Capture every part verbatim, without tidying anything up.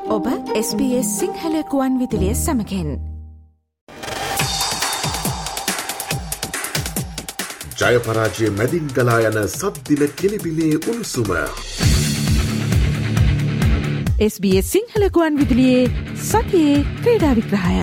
ඔබ S B S Sinhala ගුවන් විදුලිය සමගින් ජය පරාජය මැදින් ගලා යන සද්දින කෙලිබිලේ උණුසුම එස් බී එස් සිංහල ගුවන් විදුලියේ සතියේ ක්‍රීඩා විග්‍රහය.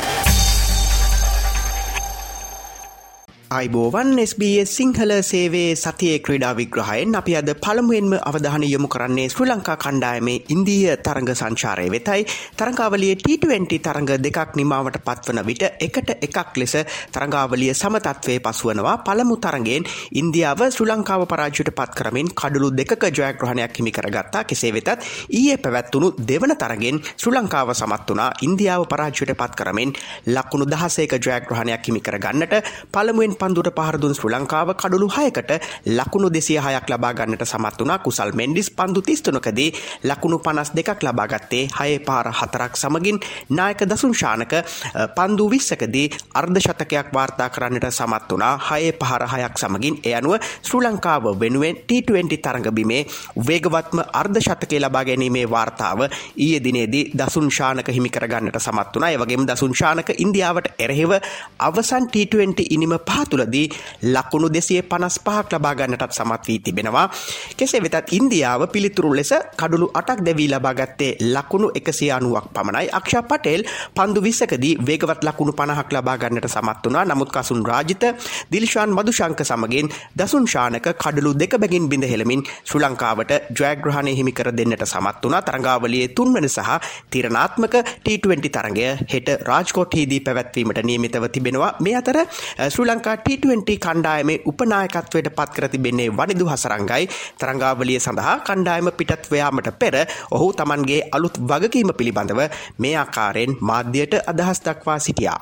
අයිබෝවන් එස් බී එස් සිංහල සේවයේ සතියේ ක්‍රීඩා විග්‍රහයෙන් අපි අද පළමුවෙන්ම අවධානය යොමු කරන්නේ ශ්‍රී ලංකා කණ්ඩායමේ ඉන්දීය තරඟ සංචාරය වෙතයි. තරඟාවලියේ ටී ට්වෙන්ටි තරඟ දෙකක් නිමාවට පත්වන විට එකට එකක් ලෙස තරඟාවලිය සම තත්වයේ පසුවනවා. පළමු තරඟයෙන් ඉන්දියාව ශ්‍රී ලංකාව පරාජයට පත් කරමින් කඩලු දෙකක ජයග්‍රහණයක් හිමි කරගත්තා. කෙසේ වෙතත් ඊයේ පැවැත්වුණු දෙවන තරඟෙන් ශ්‍රී ලංකාව සමත් වුණා ඉන්දියාව පරාජයට පත් කරමින් ලකුණු දහසක ජයග්‍රහණයක් හිමි කරගන්නට. පළමුවෙන් පන්දුවට පහර දුන් ශ්‍රී ලංකාව කඩලු හයකට ලකුණු දෙසිය හයක් ලබා ගන්නට සමත් වුණා. කුසල් මෙන්ඩිස් පන්දු තිස් තුනකදී ලකුණු පනස් දෙකක් ලබා ගත්තේ හයේ පාර හතරක් සමගින්. නායක දසුන් ශානක පන්දු විස්සකදී අර්ධ ශතකයක් වාර්තා කරන්නට සමත් වුණා හයේ පහර හයක් සමගින්. ඒ අනුව ශ්‍රී ලංකාව වෙනුවෙන් ටී ට්වෙන්ටි තරඟ බිමේ වේගවත්ම අර්ධ ශතකය ලබා ගැනීමේ වාර්තාව ඊයේ දිනේදී දසුන් ශානක හිමි කර ගන්නට සමත් වුණා. ඒ වගේම දසුන් ශානක ඉන්දියාවට එරෙහිව අවසන් ටී ට්වෙන්ටි ඉනිම පහ තුලදී ලකුණු දෙසිය පනස් පහක් ලබා ගන්නටත් සමත් වී තිබෙනවා. කෙසේ වෙතත් ඉන්දියාව පිළිතුරු ලෙස කඩලු අටක් දැවී ලබා ගත්තේ ලකුණු එකසිය අනූවක් පමණයි. අක්ෂා පටේල් පන්දු විස්සකදී වේගවත් ලකුණු පනහක් ලබා ගන්නට සමත් වුණා. නමුත් කසුන් රාජිත, දිල්ෂාන් මදුශංක සමගින් දසුන් ශානක කඩලු දෙක බැගින් බිඳ හෙළමින් ශ්‍රී ලංකාවට ජයග්‍රහණය හිමි කර දෙන්නට සමත් වුණා. තරඟාවලියේ තුන්වන සහ තීරණාත්මක ටී ට්වෙන්ටි තරඟය හෙට රාජ්කෝට්හිදී පැවැත්වීමට නියමිතව තිබෙනවා. මේ අතර ශ්‍රී ලංකා ටී ට්වෙන්ටි කණ්ඩායමේ උපනායකත්වයට පත් කර තිබෙන්නේ වනිදු හසරංගයි. තරඟාවලිය සඳහා කණ්ඩායම පිටත් වයාමට පෙර ඔහු තමන්ගේ අලුත් වගකීම පිළිබඳව මේ ආකාරයෙන් මාධ්‍යයට අදහස් දක්වා සිටියා.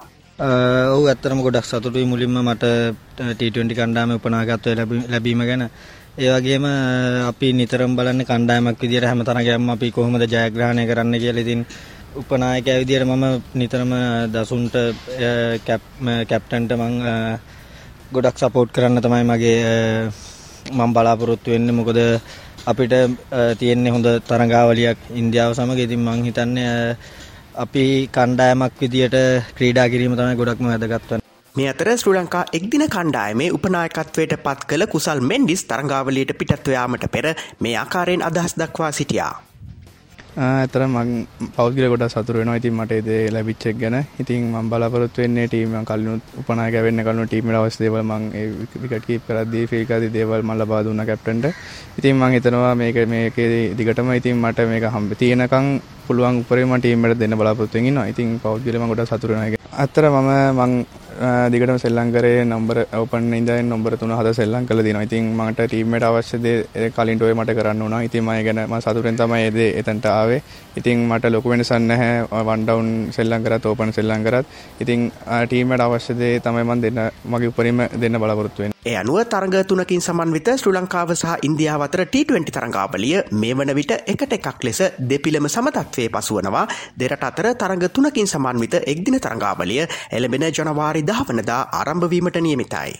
ඔව් ඇත්තටම ගොඩක් සතුටුයි මුලින්ම මට ටී ට්වෙන්ටි කණ්ඩායමේ උපනායකත්වය ලැබීම ගැන. ඒ වගේම අපි නිතරම බලන්නේ කණ්ඩායමක් විදියට හැම තරගයක්ම අපි කොහොමද ජයග්‍රහණය කරන්න කියලා. ඉතින් උපනායකයා විදියට මම නිතරම දසුන්ට කැප්ටන්ට මං ගොඩක් සපෝට් කරන්න තමයි මගේ මම බලාපොරොත්තු වෙන්නේ. මොකද අපිට තියෙන්නේ හොඳ තරඟාවලියක් ඉන්දියාව සමග. ඉතින් මං හිතන්නේ අපි කණ්ඩායමක් විදියට ක්‍රීඩා කිරීම තමයි ගොඩක්ම වැදගත් වන්නේ. මේ අතර ශ්‍රී ලංකා එක්දින කණ්ඩායමේ උපනායකත්වයට පත් කළ කුසල් මෙන්ඩිස් තරඟාවලියට පිටත්ව යාමට පෙර මේ ආකාරයෙන් අදහස් දක්වා සිටියා. ඇතර මං පෞද්ගල ගොඩක් සතුටු වෙනවා. ඉතින් මට ඒ දේ ලැබිච්ච එක ගැන. ඉතින් මම බලාපොරොත්තු වෙන්නේ ටීම් එක කලිනුත් උපනායක වෙන්න කලිනුත් ටීම් එකට අවශ්‍ය දේවල් මං ඒ විකට් කීප් කරද්දී ෆීල් කරද්දී දේවල් මම ලබා දුන්නා කැප්ටන්ට. ඉතින් මං හිතනවා මේක මේකේ දිගටම ඉතින් මට මේක හම්බ තියෙනකන් පුළුවන් උපරිම මම ටීම් එකට දෙන්න බලාපොරොත්තු වෙමින් ඉන්නවා. ඉතින් පෞද්ගල මම ගොඩක් සතුටු වෙනවා. ඇත්තට මම මං දිගටම සෙල්ලම් කරේ නම්බර ඕපන් ඉඳන් නම්බර තුන හද සෙල්ලම් කළා දිනවා. ඉතින් මට ටීම් එකට අවශ්‍ය දේ කලින්ට ඔය මට කරන්න උනා. ඉතින් මම ගැන මම සතුටෙන් තමයි ඒ දේ එතනට ආවේ. ඉතින් මට ලොකු වෙනසක් නැහැ වන් ඩවුන් සෙල්ලම් කරත් ඕපන් සෙල්ලම් කරත්. ඉතින් ටීම් එකට අවශ්‍ය දේ තමයි මම දෙන්න මගේ උපරිම දෙන්න බලාපොරොත්තු වෙන්නේ. ඒ අනුව තරඟ තුනකින් සමන්විත ශ්‍රී ලංකාව සහ ඉන්දියාව අතර ටී ට්වෙන්ටි තරඟාවලිය මේ වන විට එකට එකක් ලෙස දෙපිළම සම තත්වයේ පසුවනවා. දෙරට අතර තරඟ තුනකින් සමන්විත එක්දින තරඟාවලිය එළඹෙන ජනවාරි දහ වනදා ආරම්භ වීමට නියමිතයි.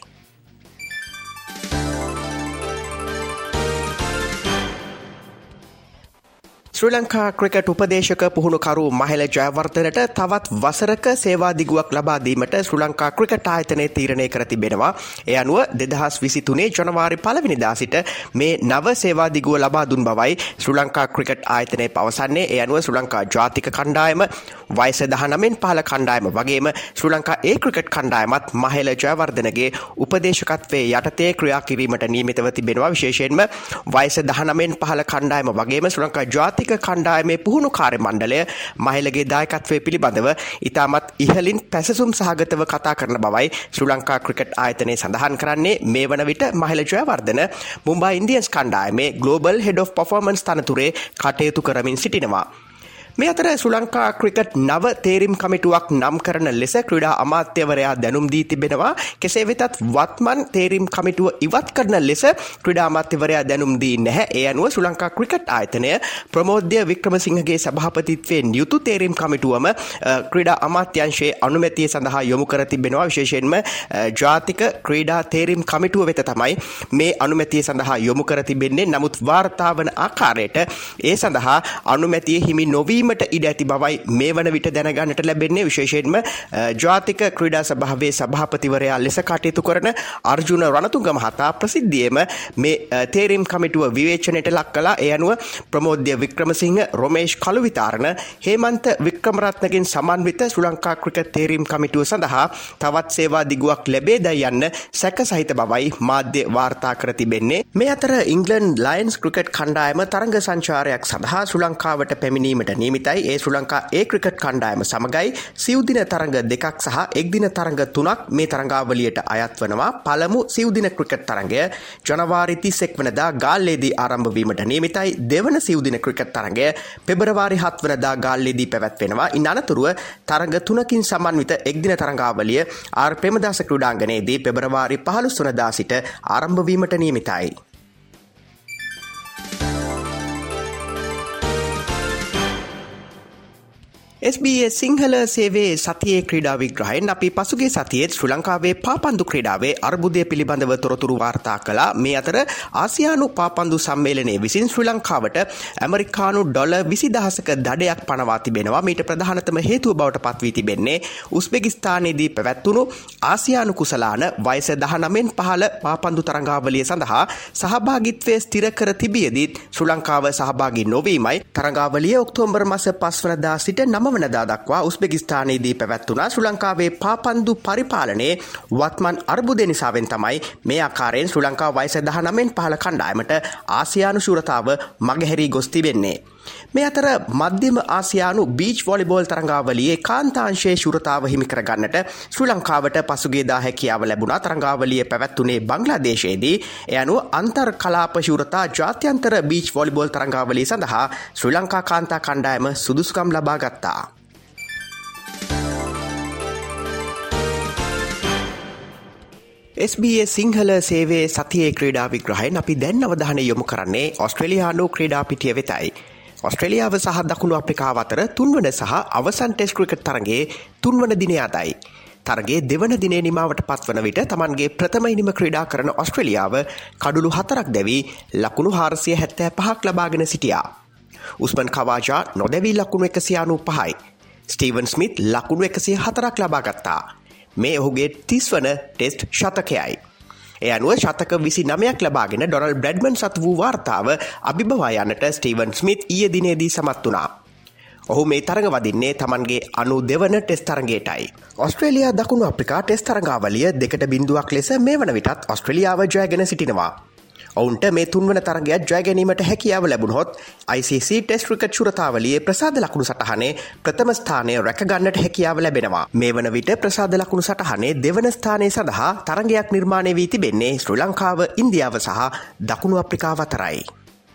ශ්‍රී ලංකා ක්‍රිකට් උපදේශක පුහුණුකරු මහේල ජයවර්ධනට තවත් වසරක සේවා දිගුවක් ලබා දීමට ශ්‍රී ලංකා ක්‍රිකට් ආයතනය තීරණය කර තිබෙනවා. ඒ අනුව දෙදහස් විසි තුනේ ජනවාරි පළවෙනිදා සිට මේ නව සේවා දිගුව ලබා දුන් බවයි ශ්‍රී ලංකා ක්‍රිකට් ආයතනය පවසන්නේ. ඒ අනුව ශ්‍රී ලංකා ජාතික කණ්ඩායම, වයස දහනවයෙන් පහළ කණ්ඩායම වගේම ශ්‍රී ලංකා ඒ ක්‍රිකට් කණ්ඩායමත් මහේල ජයවර්ධනගේ උපදේශකත්වයේ යටතේ ක්‍රියා කිරීමට නියමිතව තිබෙනවා. විශේෂයෙන්ම වයස දහනවයෙන් පහළ කණ්ඩායම වගේම ශ්‍රී ලංකා ජාතික කණ්ඩායමේ පුහුණු කාර්ය මණ්ඩලය මහේලගේ දායකත්වය පිළිබඳව ඉතාමත් ඉහළින් පැසසුම් සහගතව කතා කරන බවයි ශ්‍රී ලංකා ක්‍රිකට් ආයතනය සඳහන් කරන්නේ. මේ වන විට මහේල ජයවර්ධන මුම්බයි ඉන්දියන්ස් කණ්ඩායමේ ග්ලෝබල් හෙඩ් ඔෆ් පර්ෆෝමන්ස් තනතුරේ කටයුතු කරමින් සිටිනවා. මේ අතර ශ්‍රී ලංකා ක්‍රිකට් නව තේරීම් කමිටුවක් නම් කරන ලෙස ක්‍රීඩා අමාත්‍යවරයා දැනුම් දී තිබෙනවා. කෙසේ වෙතත් වත්මන් තේරීම් කමිටුව ඉවත් කරන ලෙස ක්‍රීඩා අමාත්‍යවරයා දැනුම් දී නැහැ. ඒ අනුව ශ්‍රී ලංකා ක්‍රිකට් ආයතනය ප්‍රමෝද්‍ය වික්‍රමසිංහගේ සභාපතිත්වයෙන් යුතු තේරීම් කමිටුවම ක්‍රීඩා අමාත්‍යාංශයේ අනුමැතිය සඳහා යොමු කර තිබෙනවා. විශේෂයෙන්ම ජාතික ක්‍රීඩා තේරීම් කමිටුව වෙත තමයි මේ අනුමැතිය සඳහා යොමු කර තිබෙන්නේ. නමුත් වාර්තා වන ආකාරයට ඒ සඳහා අනුමැතිය හිමි නොවී වීමට ඉඩ ඇති බවයි මේ වන විට දැනගන්නට ලැබෙන්නේ. විශේෂයෙන්ම ජාතික ක්‍රීඩා සභාවේ සභාපතිවරයා ලෙස කටයුතු කරන අර්ජුන රණතුංග මහතා ප්‍රසිද්ධියේම මේ තේරීම් කමිටුව විවේචනයට ලක් කළා. ඒ අනුව ප්‍රමෝද්‍ය වික්‍රමසිංහ, රොමේෂ් කළුවිතාරණ, හේමන්ත වික්‍රමරත්නගෙන් සමන්විත ශ්‍රී ලංකා ක්‍රිකට් තේරීම් කමිටුව සඳහා තවත් සේවා දිගුවක් ලැබේදයි යන්න සැක සහිත බවයි මාධ්‍ය වාර්තා කර තිබෙන්නේ. මේ අතර ඉංග්ලන්ඩ් ලයන්ස් ක්‍රිකට් කණ්ඩායම තරඟ සංචාරයක් සඳහා ශ්‍රී ලංකාවට පැමිණීමට නියමිතයි. ඒ ශ්‍රී ලංකා ඒ ක්‍රිකට් කණ්ඩායම සමගයි සිව්දින තරඟ දෙකක් සහ එක්දින තරඟ තුනක් මේ තරඟාවලියට අයත් වනවා. පළමු සිව්දින ක්‍රිකට් තරඟය ජනවාරි තිස් එක් වනදා ගාල්ලේදී ආරම්භ වීමට නියමිතයි. දෙවන සිව්දින ක්‍රිකට් තරඟය පෙබරවාරි හත් වනදා ගාල්ලේදී පැවැත්වෙනවා. ඉන් අනතුරුව තරඟ තුනකින් සමන්විත එක්දින තරඟාවලිය ආර් ප්‍රේමදාස ක්‍රීඩාංගණයේදී පෙබරවාරි පහළොස් වනදා සිට ආරම්භ වීමට නියමිතයි. එස් බී එස් සිංහල සේවයේ සතියේ ක්‍රීඩා විග්‍රහයෙන් අපි පසුගිය සතියේත් ශ්‍රී ලංකාවේ පාපන්දු ක්‍රීඩාවේ අර්බුදය පිළිබඳව තොරතුරු වාර්තා කළා. මේ අතර ආසියානු පාපන්දු සම්මේලනයේ විසින් ශ්‍රී ලංකාවට ඇමරිකානු ඩොලර් විසි දහසක දඩයක් පනවා තිබෙනවා. මීට ප්‍රධානතම හේතුව බවට පත් වී තිබෙන්නේ උස්බෙකිස්තානයේදී පැවැත්වුණු ආසියානු කුසලාන වයස දහනවයෙන් පහළ පාපන්දු තරඟාවලිය සඳහා සහභාගීත්වය ස්ථිර කර තිබියදීත් ශ්‍රී ලංකාව සහභාගී නොවීමයි. තරඟාවලිය ඔක්තෝබර් මාස පස් වනදා සිට නව වනදා දක්වා උස්බෙකිස්තානයේදී පැවැත්වුණා. ශ්‍රී ලංකාවේ පාපන්දු පරිපාලනයේ වත්මන් අර්බුදය නිසාවෙන් තමයි මේ ආකාරයෙන් ශ්‍රී ලංකා වයස දහනවයෙන් පහළ කණ්ඩායමට ආසියානු ශූරතාව මගහැරී ගොස් තිබෙන්නේ. මේ අතර මධ්‍යම ආසියානු බීච් වොලිබෝල් තරඟාවලියේ කාන්තාංශයේ ශූරතාව හිමි කරගන්නට ශ්‍රී ලංකාවට පසුගියදා හැකියාව ලැබුණා. තරඟාවලිය පැවැත්වුණේ බංග්ලාදේශයේදී. ඒ අනුව අන්තර් කලාප ශූරතා ජාත්‍යන්තර බීච් වොලිබෝල් තරඟාවලිය සඳහා ශ්‍රී ලංකා කාන්තා කණ්ඩායම සුදුසුකම් ලබා ගත්තා. එස් බී එස් සිංහල සේවයේ සතියේ ක්‍රීඩා විග්‍රහයෙන් අපි දැන් අවධානය යොමු කරන්නේ ඔස්ට්‍රේලියානු ක්‍රීඩා පිටිය වෙතයි. ඔස්ට්‍රේලියාව සහ දකුණු අප්‍රිකාව අතර තුන්වන සහ අවසන් ටෙස්ට් ක්‍රිකට් තරගයේ තුන්වන දිනය අදයි. තරගයේ දෙවන දිනේ නිමාවට පත්වන විට තමන්ගේ ප්‍රථම ඉනිම ක්‍රීඩා කරන ඔස්ට්‍රේලියාව කඩුළු හතරක් දැවී ලකුණු හාරසිය හැත්තෑ පහක් ලබාගෙන සිටියා. උස්මන් කවාජා නොදැවී ලකුණු එකසිය අනූ පහයි. ස්ටීවන් ස්මිත් ලකුණු එකසිය හතරක් ලබා ගත්තා. මේ ඔහුගේ තිස් වන ටෙස්ට් ශතකයයි. ඒ අනුව ශතක විසි නවයක් ලබාගෙන ඩොනල්ඩ් බ්‍රැඩ්මන් සතු වූ වාර්තාව අභිබවා යන්නට ස්ටීවන් ස්මිත් ඊයේ දිනේදී සමත් වුණා. ඔහු මේ තරඟ වදින්නේ තමන්ගේ අනූ දෙවන ටෙස්ට් තරගයටයි. ඔස්ට්‍රේලියා දකුණු අප්‍රිකා ටෙස්ට් තරඟාවලිය දෙකට බිඳුවක් ලෙස මේ වන විටත් ඔස්ට්‍රේලියාව ජයගෙන සිටිනවා. ඔවුන්ට මේ තුන්වන තරගයක් ජය ගැනීමට හැකියාව ලැබුණොත් ආයි සී සී ටෙස්ට් ක්‍රිකට් ශූරතාවලියේ ප්‍රසාද ලකුණු සටහනේ ප්‍රථම ස්ථානය රැකගන්නට හැකියාව ලැබෙනවා. මේ වන විට ප්‍රසාද ලකුණු සටහනේ දෙවන ස්ථානය සඳහා තරගයක් නිර්මාණය වී තිබෙන්නේ ශ්‍රී ලංකාව, ඉන්දියාව සහ දකුණු අප්‍රිකාව අතරයි.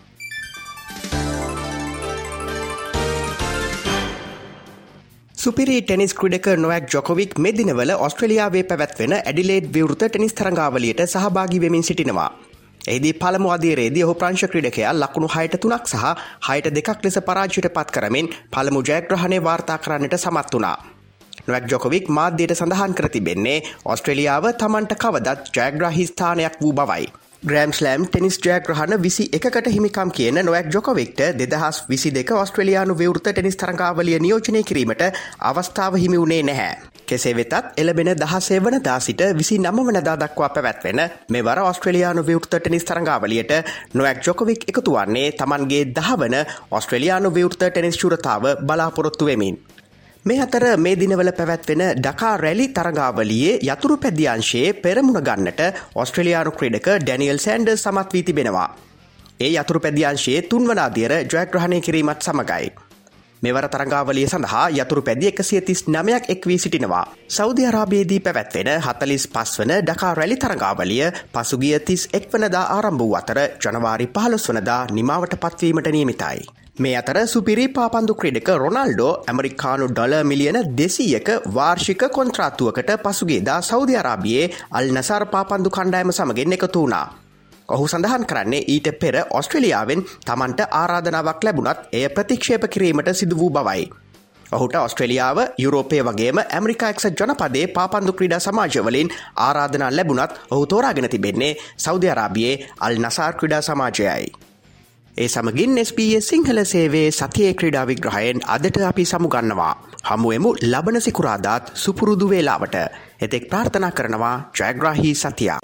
සුපිරි ටෙනිස් ක්‍රීඩක නොවැක් ජොකොවික් මේ දිනවල ඔස්ට්‍රේලියාවේ පැවැත්වෙන ඇඩිලේඩ් විවෘත ටෙනිස් තරඟාවලියට සහභාගී වෙමින් සිටිනවා. එහිදී පළමු අදියරේදී ඔහු ප්‍රංශ ක්‍රීඩකයා ලකුණු හයට තුනක් සහ හයට දෙකක් ලෙස පරාජයට පත් කරමින් පළමු ජයග්‍රහණය වාර්තා කරන්නට සමත් වුණා. නොවැක් ජොකොවික් මාධ්‍යයට සඳහන් කර තිබෙන්නේ ඔස්ට්‍රේලියාව තමන්ට කවදත් ජයග්‍රාහී ස්ථානයක් වූ බවයි. ග්‍රෑම් ස්ලෑම් ටෙනිස් ජයග්‍රහණ විසි එකකට හිමිකම් කියන නොවැක් ජොකොවික්ට දෙදහස් විසි දෙක ඔස්ට්‍රේලියානු විවෘත ටෙනිස් තරඟාවලිය නියෝජනය කිරීමට අවස්ථාව හිමි වුණේ නැහැ. කෙසේ වෙතත් එළබෙන දහසේ වනදා සිට විසි නව වනදා දක්වා පැවැත්වෙන මෙවර ඔස්ට්‍රේලියානු විවෘත ටෙනිස් තරඟාවලියට නොවැක් ජොකොවික් එකතු වන්නේ තමන්ගේ දහවන ඔස්ට්‍රේලියානු විවෘත ටෙනිස් ශූරතාව බලාපොරොත්තු වෙමින්. මේ අතර මේ දිනවල පැවැත්වෙන ඩකා රැලි තරඟාවලියේ යතුරු පැදියංශයේ පෙරමුණ ගන්නට ඔස්ට්‍රේලියානු ක්‍රීඩක ඩැනියල් සෑන්ඩර්ස් සමත් වී තිබෙනවා. ඒ යතුරු පැදියංශයේ තුන්වන අදියර ජයග්‍රහණය කිරීමත් සමගයි. මෙවර තරඟාවලිය සඳහා යතුරු පැදි එකසිය තිස් නවයක් එක් වී සිටිනවා. සෞදි අරාබියේදී පැවැත්වෙන හතළිස් පස් වන ඩකා රැලි තරඟාවලිය පසුගිය තිස් එක් වනදා ආරම්භ වූ අතර ජනවාරි පහළොස් වනදා නිමාවට පත්වීමට නියමිතයි. මේ අතර සුපිරි පාපන්දු ක්‍රීඩක රොනාල්ඩෝ ඇමරිකානු ඩොලර් මිලියන දෙසීයක වාර්ෂික කොන්ත්‍රාත්තුවකට පසුගියදා සෞදි අරාබියේ අල් නසර් පාපන්දු කණ්ඩායම සමගින් එකතු වුණා. ඔහු සඳහන් කරන්නේ ඊට පෙර ඔස්ට්‍රේලියාවෙන් තමන්ට ආරාධනාවක් ලැබුණත් එය ප්‍රතික්ෂේප කිරීමට සිදු වූ බවයි. ඔහුට ඔස්ට්‍රේලියාව, යුරෝපය වගේම ඇමරිකා එක්සත් ජනපදයේ පාපන්දු ක්‍රීඩා සමාජවලින් ආරාධනා ලැබුණත් ඔහු තෝරාගෙන තිබෙන්නේ සෞදි අරාබියේ අල් නසර් ක්‍රීඩා සමාජයයි. ඒ සමගින් එස් බී එස් සිංහල සේවයේ සතියේ ක්‍රීඩා විග්‍රහයෙන් අදට අපි සමුගන්නවා. හමුවෙමු ලබන සිකුරාදාත් සුපුරුදු වේලාවට. එතෙක් ප්‍රාර්ථනා කරනවා ජයග්‍රාහී සතියක්.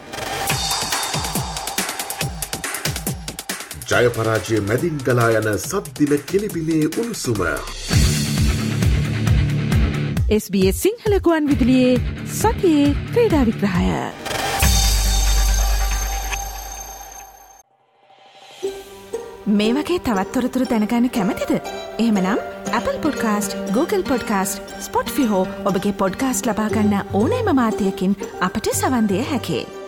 ජය පරාජය මැදින් ගලා යන සද්දින කිලිබිලේ උණුසුම. එස් බී එස් සිංහල ගුවන් විදුලියේ සතියේ ක්‍රීඩා විග්‍රහය. මේ වගේ තවත් තොරතුරු දැනගන්න කැමතිද? එහෙමනම් Apple Podcast, Google Podcast, Spotify හෝ ඔබගේ පොඩ්කාස්ට් ලබා ගන්න ඕනෑම මාධ්‍යයකින් අපට සවන් දිය හැකියි.